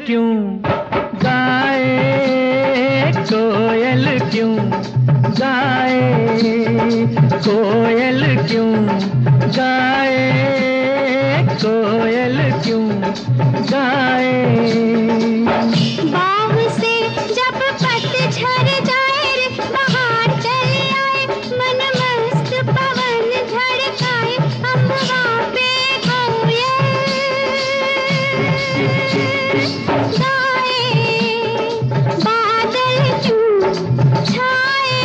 क्यों गाए, कोयल क्यों गाए, कोयल क्यों गाए, कोयल क्यों गाए। बाग से जब पतझड़ जाए रे बाहर चले आए, मन मस्त पवन झड़काए, अम्बा पे कोयल गाए। बादल क्यों छाए,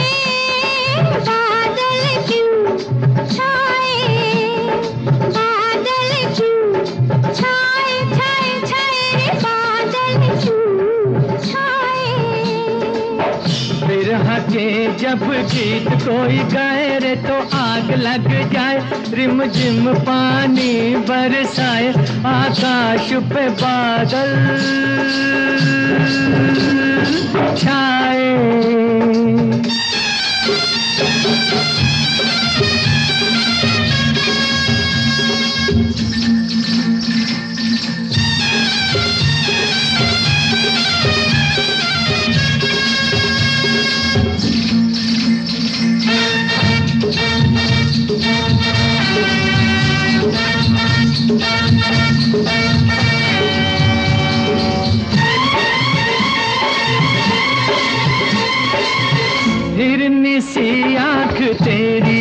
बादल क्यों छाए, बादल क्यों छाए, छाए छाए रे बादल क्यों छाए। बिरह के जब गीत कोई गाए रे तो आग लग जाए, रिम झिम पानी बरसाए, आकाश पे बादल छाए। हिरनी सी आँख तेरी,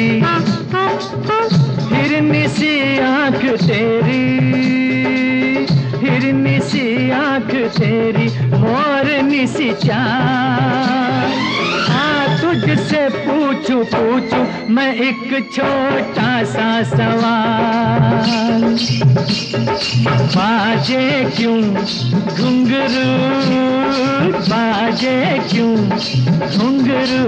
हिरनी सी आँख तेरी, हिरनी सी आँख तेरी, मोरनी सी चाल। हाँ तुझसे पूछूं पूछूं मैं एक छोटा सा सवाल, बाजे क्यों घुंघरू, बाजे क्यों घुंघरू।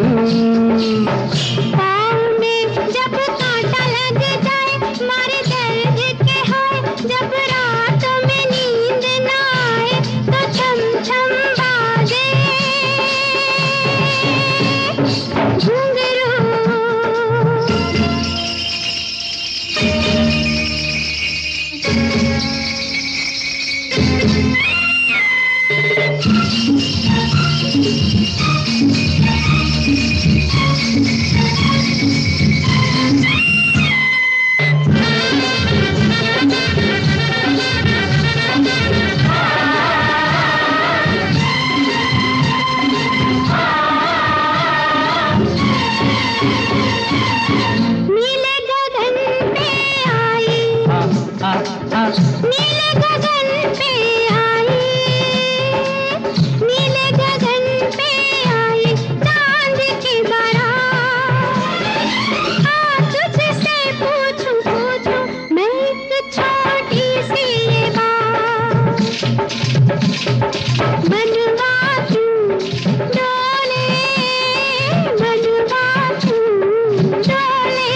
पाँव में जब कांटा लग जाए, मारे दर्द के हाय, जब रात में नींद न आए, तो छम छम बाजे घुंघरू। नीले गगन पे आई, नीले गगन पे आई, नीले गगन पे आई, चांद की बारात। हाँ तुझसे पूछूं पूछूं मैं एक छोटी सी ये बात, बनवा क्यों डोले, बनवा क्यों डोले।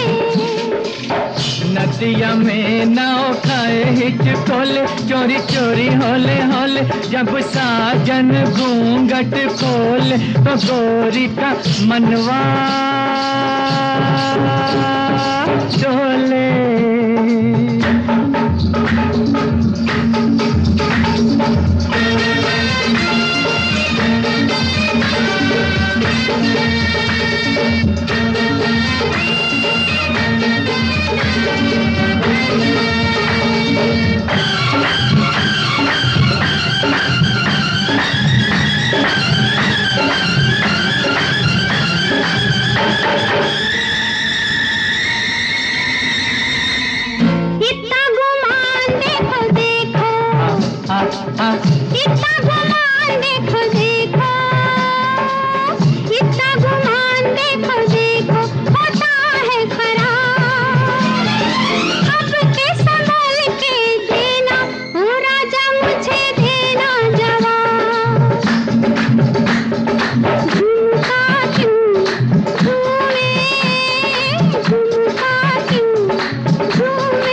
नदिया में नाव खाए हिचकोले, चोरी चोरी होले होले, जब साजन घूंघट खोले, तो गोरी का मनवा डोले। इतना गुमान देखो देखो, इतना गुमान देखो देखो, इतना गुमान देखो देखो, होता है खराब। अब के संभल के देना, ओ राजा मुझे देना जवाब। झुमका क्यों घूमे, झुमका क्यों घूमे।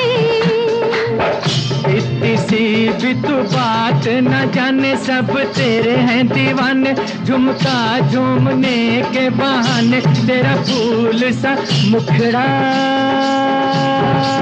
इतनी सी भी तू बात न जाने, सब तेरे हैं दीवाने, झुमका झूमने के बहाने, तेरा फूल सा मुखड़ा